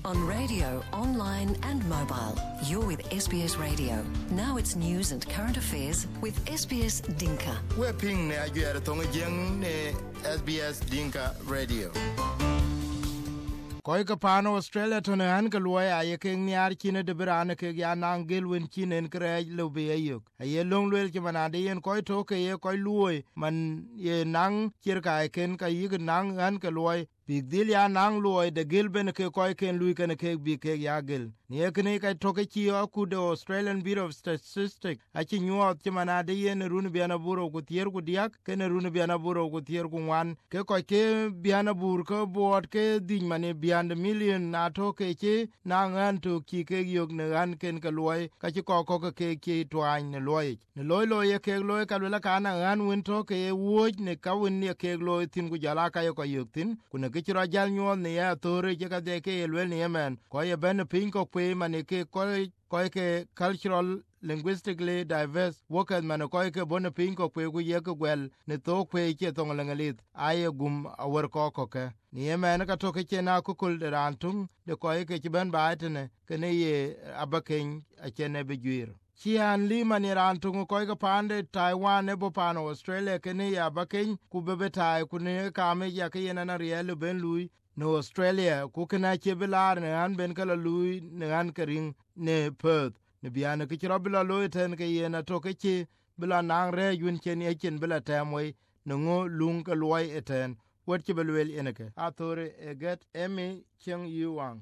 On radio, online and mobile. You're with SBS Radio. Now it's news and current affairs with SBS Dinka. We're ping ne ajuere tonga jeng ne SBS Dinka Radio. Koi ka pano Australia tone han ka luoya ye ke nyar chine de berane ke ya nang gelwen chinen krej lobe ayuk. Aye long lwel ke manade yen koi to ke ye koi luoy man ye nang chirka ken ka yig nang han ka luoy. Big deal ya nang luoy de gilben ke koi ken lui ken ke bi ke ya gil. Ni ekne ka to ke chi aku de Australian Bureau of Statistics a chi nyuot ke manade yen run biana buro ku tier ku diak ken run biana buro ku tier ku wan ke koi ke biana bur ko bot ke din mane bian million na to ke chi nang an to ki ke yok ne an ken ka luoy ka chi ko ke ki twan ne loy ye ke loy ka la kana an win to ke wo ne ka win ne ke loy tin ku jala ka yo ko yok tin ku ne ke chi ra jal nyon ne ya to re ke ka de ke lwel ne men ko ye ben pin ko pe mane ke ko ke cultural linguistically diverse workers man ko ke bon pin ko pe ku ye ko gwel ne to pe ke to ngalit aye gum awar ko ke ni men ka to ke na ku kul rantung de ko ke ben baatene ke ne ye abaken a chene beguir Chian li mani rantung ko ke pande Taiwan ne bo pano Australia ke ne ya baken ku bebe tai ku ne ka me ya ke na riel ben lui no Australia ku ke na che belar ne an ben kala lui ne an kering ne Perth ne biana ke robila lo ten ke ye na to ke chi bila nang re yun chen ye chen bila tamwe no lung ka loy eten wat ke belwel eneke atore eget emi cheng yuang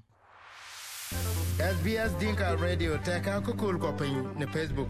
SBS Dinka Radio teka ko kul ko pin ne Facebook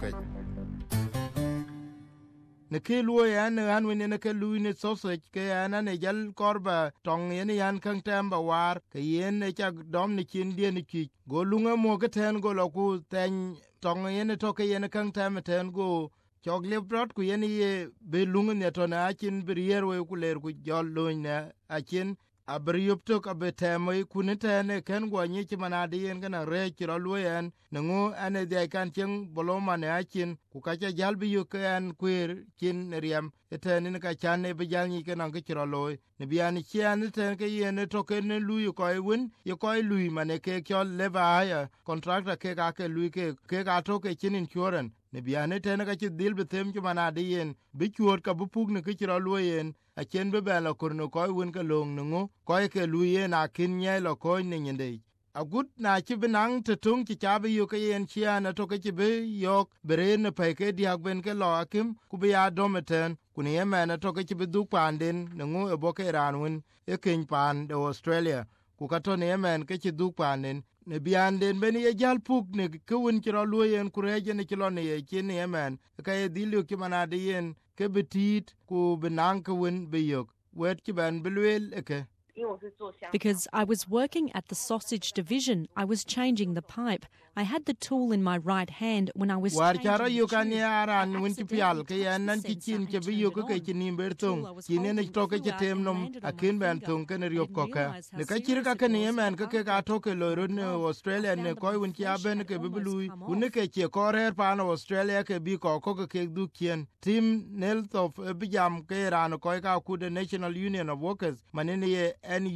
ne ke luo ya ne an win ne ke lui ne sausage ke ana ne jal korba tong yen yan kan tamba war ke yen ne chak dom ne chin die ne ki go lunga mo ke ten go lo ku ten tong yen to ke yen kan tam ten go chogle brot ku yen ye be lunga ne to na chin brier we ku ler ku jol lo ne a chin abriup to ka betemo kunitene ken gwa nyi manade yen kana re kiro luyen ngo ane de kan chen boloma ne akin ku ka ja jalbi yu kan queer kin riam eten ka chane be jalni kana ke kiro loy ne biani chian ten ke yen to ken lu ko win yu ko lu mane ke kyo leva ya contractor ke ka ke lu ke ka to ke chin insurance ne biane ten ka chi dil betem ki manade yen bi chuot ka bu pug ne ke kiro luyen a chen be bela kurno ko win ka long ngo ko ke luye na kin nye lo ko ne nyende a gut na chi binang te tung chi chabe yu ke yen chia na to ke chi be yok bere ne pe ke diak ben ke lo akim ku be ya dometen ku ne yema na to ke chi be du panden ngo e bo ke ran win e kin pan de Australia ku ka to ne yema ke chi du panden ne bianden ben ye jal puk ne ke win chi ro luyen ku reje ne chi lo ne ye chi ne yema ka ye dilu ki manade yen ke betit ku benang ke win be yok wet ki ban belwel eke Because I was working at the sausage division, I was changing the pipe. I had the tool in my right hand when I was war changing charo the yu kan tube. yaran I win ti pial ke accidentally yan nan touched ki the chin sensor ke and bi turned yu it ke on. chin nim The bertung tool I was chin ne holding to ke flew out tem and nom landed on my akin ban finger. tung ken I riop didn't ko ka realise how le ka chir serious ka it ken was yemen ke after ka I to ke took lo off my ron glove. Australia I ne found that ko my win ti flesh aben had ke bi almost lui come un off. ke che korer pan Australia ke bi ko ke du kien tim nel of bi jam ke ran ko ka ku the National Union of Workers manene ye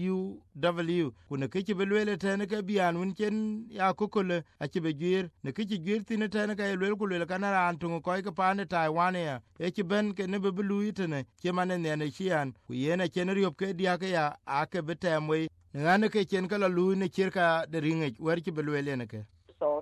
NUW kun ke ti belwele ten ke bian un chen ya kokole a ti be gir ne ke ti gir tin ten ke lwel ku le kana ran tung ko ke pan Taiwan ya e ti ben ke ne be lui tene ke manen ne chian ku yena chen riop ke dia ke ya a ke betemwe ne ane ke chen kala lui ne chirka de ringe wer ti belwele ne ke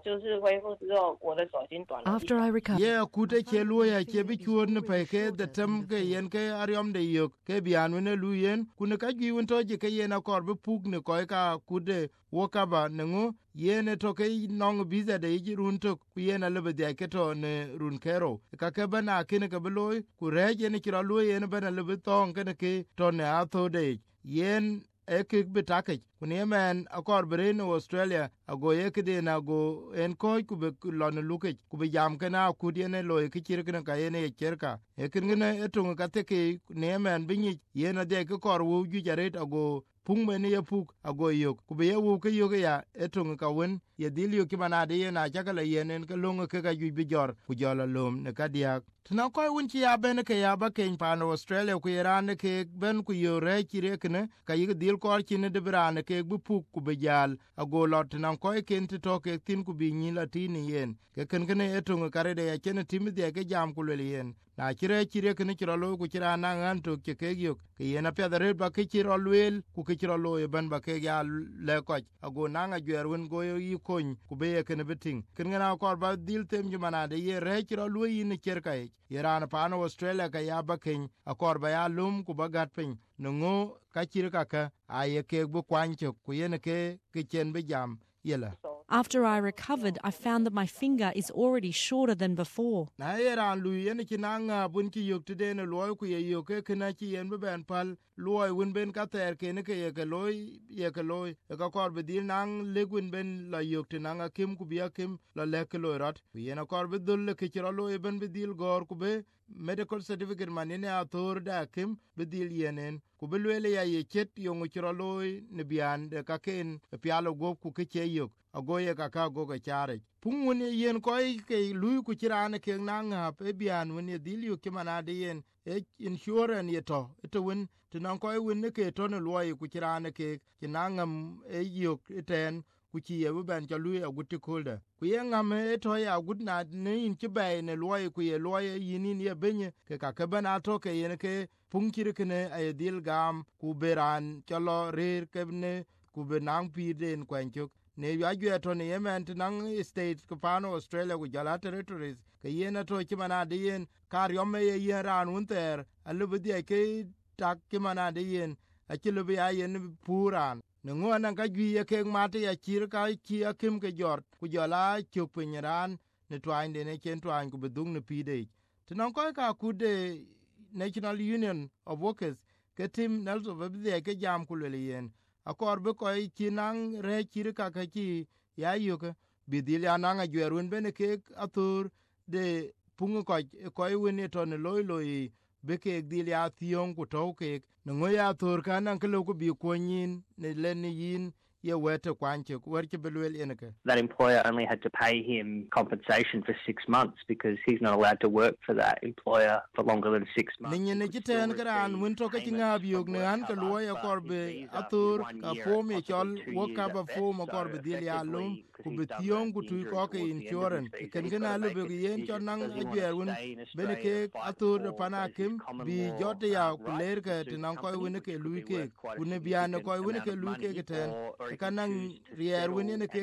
After I recovered, ye kute che luo ya che bi chuon ne pe ke de tem ke yen ke ariom de yok ke bianu ne lu yen kun ka gi un to je ke yen akor bi pug ne ko ka kude wo ka ba ne ngo yen to ke nong biza de ji run to ku yen ale be de ke to ne run kero ka ke bana kin ke bi loy ku re je ne kira lu yen bana le bi tong ke ne ke to ne a to de yen ekik bitake kuni men akor brin Australia ago yekide na go en koy kube lon luke kube jam kana kudene loy kichir kana kayene cherka ekin ngene etung kateke ne men binyi yena de ko kor wu ju jaret ago pung men ye puk ago yok ku be wu ke yok ya etung ka wen ye dil yo ki mana de na ja kala yenen ke longo ke ga ju bi jor ku jola lom ne ka dia tna ko wun ci ya ben ke ya ba ken pa no Australia ku Iran ke ben ku yo re ki re kne ka yi dil ko ki ne de bran ke bu puk ku be jal ago lot na ko ken to ke tin ku bi ni latini yen ke ken etung ka re de ya ken tim de ke jam ku le yen na kire kene kiro lo ku kira na ngan to ke yok ke yena pe dare ba ke kiro lwel ku ke kiro lo e ban ba ke ya le ko ago na nga gwer wen go yi kon ku be ke ne beting ken na ko ba dil tem ju mana de ye re kiro lo yi ne ker kai Iran pa no Australia ka ya ba ken akor ba ya lum ku ba gat pin no ngo ka kire ka aye ke bu kwan ku yene ke chen be jam yela. After I recovered, I found that my finger is already shorter than before. Na era lu yen ki nanga bun ki yok tede ne loy ku ye yok ke na ki yen be ben pal loy win ben ka ter ke ne ke ye ke loy ka kor be dil nang le gun ben la yok te nanga kim ku bia kim la le ke loy rat ku yen kor be dul ke ti loy ben be dil gor ku be medical certificate man ne ator da kim be dil yenen ku be le ya ye chet yong ti loy ne bian de ka ken pialo go ku ke che yok agoye ka go ga chare pungun yen koy ke lui ku kirane ke nanga pe bian wen ye dilyu ke manade yen e insurance ye to wen tinan koy wen ne ke to ne loy ku kirane ke kinangam e yok iten ku ci ye ben ja lui aguti kolda ku ye ngam e to ya gudna ne in ci bay ne loy ku ye loy yinin ye benye ke ka bana to ke yen ke punkir kene ay dil gam ku beran chalo rer kebne ku benang pi den kwenchuk ne yajwe to ne yemen nang state ko pano Australia ku jala territories ke yena to ki mana de yen kar yome ye ran unter alu bi ke tak ki mana de yen a ki lu bi yen puran ne ngona ka gwi ye ke mate ya kir ka ki akim ke jor ku jala chuk pinran ne twain de ne chen twain ku bedung ne pide tinan ko ka ku de National Union of Workers ke tim nelso bi ke jam ku le yen akor be ko kinang re kir ka ki ya yuke bidil ya nanga gwerun bene ke atur de pungu ko wini to ne loy be ke dil ya thiong ku to ke no ya tur kanan ke lo ku bi ko nyin ne len yin ye wete kwanche werke belwel eneke. That employer only had to pay him compensation for 6 months because he's not allowed to work for that employer for longer than 6 months. Ninye ne kiten kran win to ka tinga biog ne an ka loya korbe atur ka pom ye chol woka ba pom korbe dil ya lum ku betiong ku tu ko ke insurance ken gena lu be yen chon nang ajer win bene ke atur pana kim bi jote ya ku ler ke tinang ko win ke lu ke ku ne bian ko win ke lu ke ten kanang rier win ne ke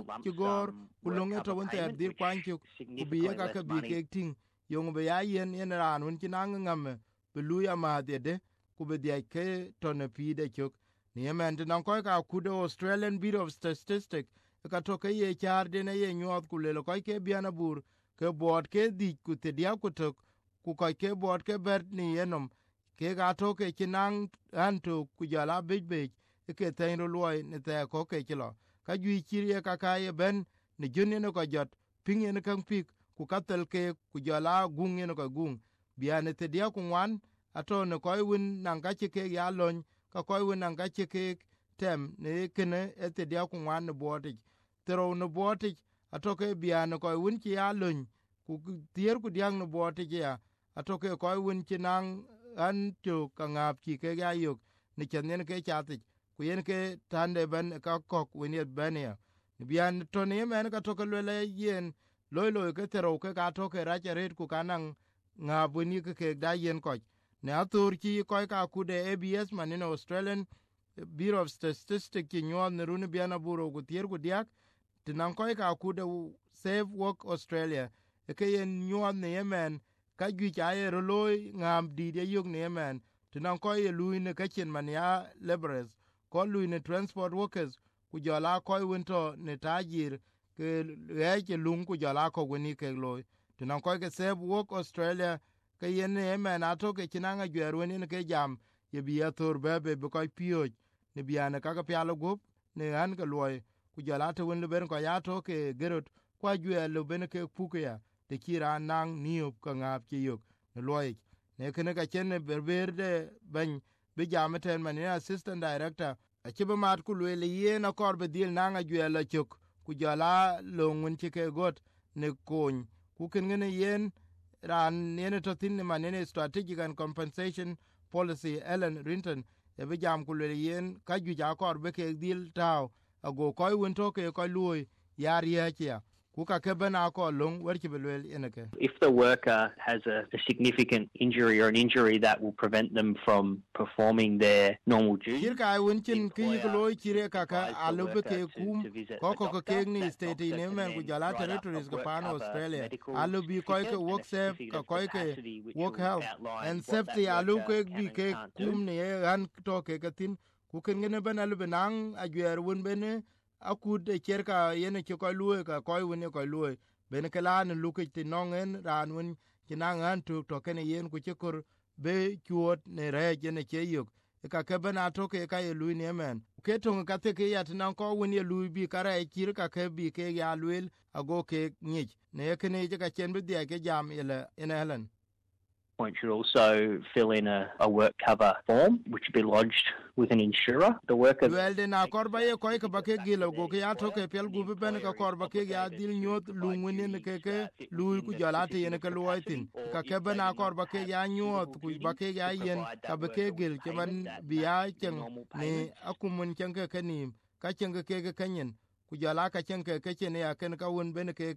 gor ulonge to won ter dir kwanchu ku bi ka ka bi ke ting yong be ya yen ran won kinang ngam be lu ya ma de ku be de ke to ne pi de chuk ni men nan ko ka ku de Australian Bureau of Statistics ka to ke ye char de ne ye nyot ku le ko ke biana bur ke bot ke di ku te dia ku to ku ko ke bot ke ber ni enom ke ga to ke kinang anto ku jala be ke ten ro loy ne te ko ke kilo ka ju chiri ka ye ben ne junne ne ko jot pinge ne kan pik ku katel ke ku jala gung ne ko gung biane te dia ku wan ato ne ko win nan ka ke ya lon ka ko win nan ka ke tem ne kene te dia ku wan ne boti tero ne boti ato ke biane ko win ki ya lon ku tier ku diang ne boti ya ato ke ko win ki nan an to ka ngap ki ke ya yok ne chen ne ke chati ku yen ke tande ben ka kok win ben ya bian to ne men ka to ke le yen loy ke tero ke ka to ke ra red ku kanang nga buni ke da yen ko ne atur ki ko ka ku de ABS man in Australian Bureau of Statistics ki nyon ne run biana buro ku tier ku diak tinan ko ka ku de Save Work Australia ke yen nyon ne yemen ka gi ja ye loy ngam di de yug ne yemen tinan ko ye lu ne ka chen man ya laborers ko lu ne transport workers ku jala ko winto ne tajir ke ke lung ku jala ko woni ke loy tinan ko ke Save Work Australia ke yen ne men ato ke kinanga gwer woni ne ke jam ye bi ator bebe be ko pio ne biane ka ka pialo gup ne an ke loy ku jala to won le ben ko ya to ke gerot kwa gwer le ben ke puke ya te kira nang niop ka ngap ki yok ne loy ne kene ka chen berber de ben be jameten man assistant director a ci ba mat ku le ye na kor be dil na nga jwe la chuk ku jala longun ci ke got ne kon ku ken ne yen ran ne to tin ne manene strategic and compensation policy Ellen Rinton e be jam ku le yen ka ju ja kor be ke dil taw ago koy won to ke koy luy yar ye chia ku ka ke bana ko long wer ki belwel enake. If the worker has a significant injury or an injury that will prevent them from performing their normal duties, shir ka won chin ki ko loy kire ka ka alu be ke kum ko ke ni state ne men ku jala territories ka pan Australia alu bi koy ke work safe ka koy ke work health and safety alu ke bi ke kum ne ran to ke tin ku ken ne ban alu benang a gyer won bene akud cherka yene ke koy luy ka koy woni koy luy ben ke lan lu ke ti nongen ran won kinangan tu to ken yen ku chekur be chuot ne re ne che yuk ka ke bana to ke ka luy ne men ke to ka te ke yat nan ko woni luy bi kara kir ka ke bi ke ya luy ago ke nyich ne ke ne ka chen bi de ke jam ile in Helen point should also fill in a work cover form, which will be lodged with an insurer. The worker. Well, then, a corba ye koi ka bake gila go ke ato ke pel gupe ben ka corba ke ya dil nyot lungwini ne ke lui ku jalate yene ke luaitin. Ka ke ben a corba ke ya nyot ku bake ya yen ka bake gil ke ban biya cheng ne akumun cheng ke nim ka cheng ke kanyen ku jala ka cheng ke chene ya ken ka won ben ke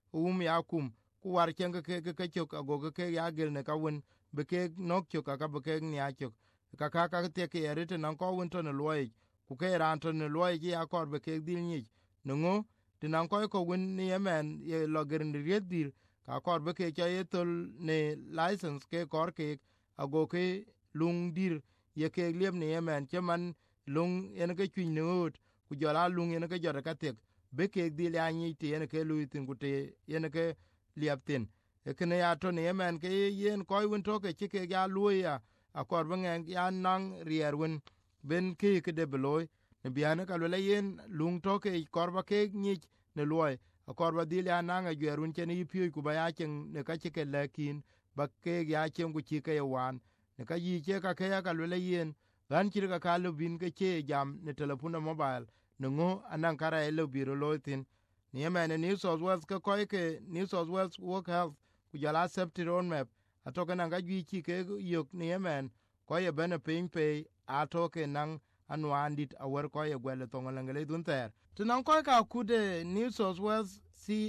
ya kum. War cheng ke chok ago ke ya gel ne ka won be ke nok chok ka be ke nya chok ka te ke erite nan ko won to ne loy ku ke ran to ne loy ya kor be ke dil ni no ti nan ko won ni yemen ye logerin ried dir ka kor be ke ye tol ne license ke kor ke ago ke lung dir ye ke liem ne yemen che man lung en ke twin ne ku jala lung en ke jora ka te be ke dil ya ni ti en ke lu tin ku te en ke liaptin ekene ya to ne men ke yen koy won to ke ke ya luya akor ben ya nang rier won ben ke de beloy ne biane ka le yen lung to ke korba ke ni ne loy akor ba dil ya nang a gerun chen yi pi ku ba ya chen ne ka ke lekin ba ke ya chen ku ke wan ne ka yi ke ya ka le yen gan kir ka lu bin ke jam ne telefona mobile ne ngo anan kara le biro loitin ni men New South Wales ka koy ke New South Wales work health ku jala safety roadmap atoke nan ga gi ke yok ni men ko ye bene pin pe atoke nan anwandit awer ko ye gwele to ngale dun ter tunan ko ka kude New South Wales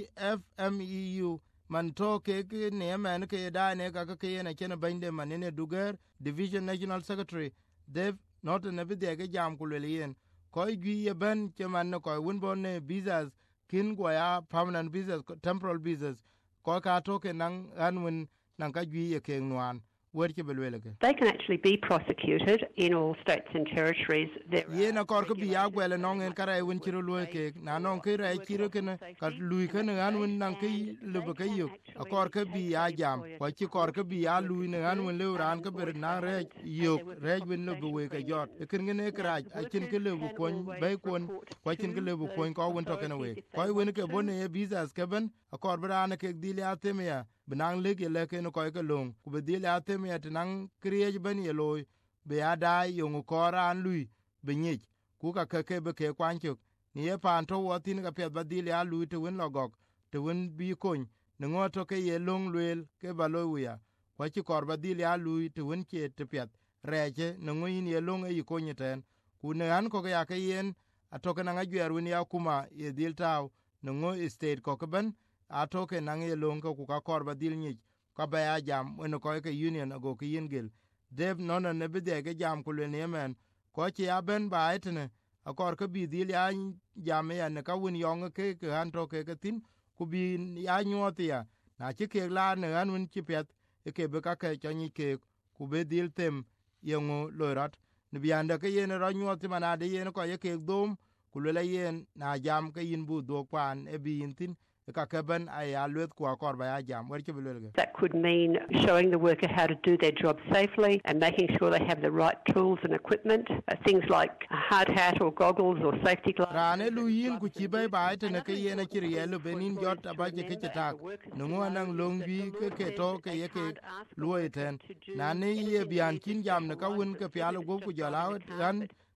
CFMEU man to ke ni men ke da ne ka ke ne ken bande manene duger division national secretary Dave not ne bi de ge jam ku le yen ko gi ye ben ke man ko won bon ne visas kin go ya permanent visas temporal visas ko ka to ke nan anwen nan ka gi ye ke nwan wer ke belwele ke they can actually be prosecuted in all states and territories ye na kor ko bi ya gwele non en kara won chiro lo ke na non ke ra chiro ke na ka lui ke na anwen nan ke le be ke yo akor ke bi ya jam ko chi kor ke bi ya lui na anwen le ran ke ber na re yo re win le be we ke jot e ken ne kra a kin ke le bu kon be kon ko kin ke le bu kon ko won to ke na we ko win ke bone ye visas ke ben akor bra na ke dile atemia benang le ke le ke no ko ke long ku be dile atemia tinang kriye ben ye loy be ada yung koran lui be nyich ku ka ke be ke kwanchuk ni ye pan to wotin ka pet badil ya lui to win logok to win bi kun ne ngoto ke ye long luel ke baloya kwa chi kor badil ya lui to win ke te pet reje ne ngoyin ye long e ko nyeten ku ne an ko ya ke yen atoke na ngajwer win ya kuma ye dil taw ne ngo state ko ben atoke na ye long ko ku ka kor badil nyich ka ba ya jam win ko ke union ago ke yingel Dave nono ne bide ke jam kule ne men ko chi aben ba etne akor ke bi dil ya jam ya ne ka win yong ke han to ke tin ku bi ya nyot ya na chi ke la ne an win chi pet ke be ka ke chani ke ku be dil tem yengo lorat ne bi anda ke yen ro nyot mana de yen ko ye ke dom ku le yen na jam ke yin bu do pan e bi tin ka ke ben ay alwet ku akor ba ya jam wer ke belge that could mean showing the worker how to do their job safely and making sure they have the right tools and equipment things like a hard hat or goggles or safety gloves rane lu yin ku chi bay ba ite ne ke yene kiri yelo benin jot aba ke ke tak no nang long bi ke to ke ye ke luoiten na ne ye bian kin jam ne ka won ke pyalo go ku jala ran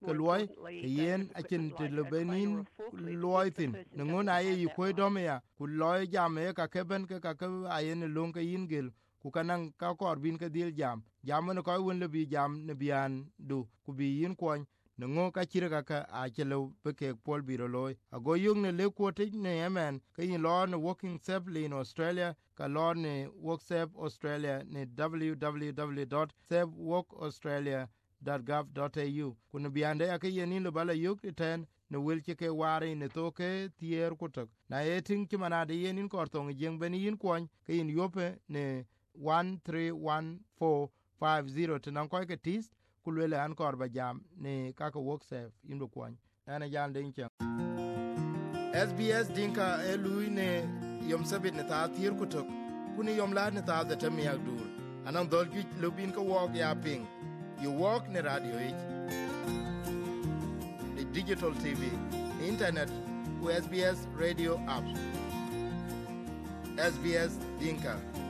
ke loy yen akin te lobenin loy tin ngon aye yu ko domya ku loy jame ka keben ka ayen lon ka yingel ku kanang ka kor bin ka dil jam no ko won le bi jam ne bian du ku bi yin kwon ngo ka chira ka a chelo be ke pol biro loy ago yung ne le ko te ne yemen ka yin lo ne working safely in Australia ka lo ne work safe Australia ne www.safeworkaustralia.gov.au kun biande ya ke yin lo bala yuk ten ne wel ke ware ne to ke tier kutok na eting ki manade yin in kortong jeng ben yin kwon ke yin yope ne 131450 tenan ko ke tis kulwele an kor ba jam ne kaka work safe indo kwany ana jan den cha SBS dinka elui ne yom sabit ne ta tir kutok kuni yom la ne ta da tami agdur anan dol gi lubin ka walk ya ping you walk ne radio it the digital tv internet with SBS radio app SBS dinka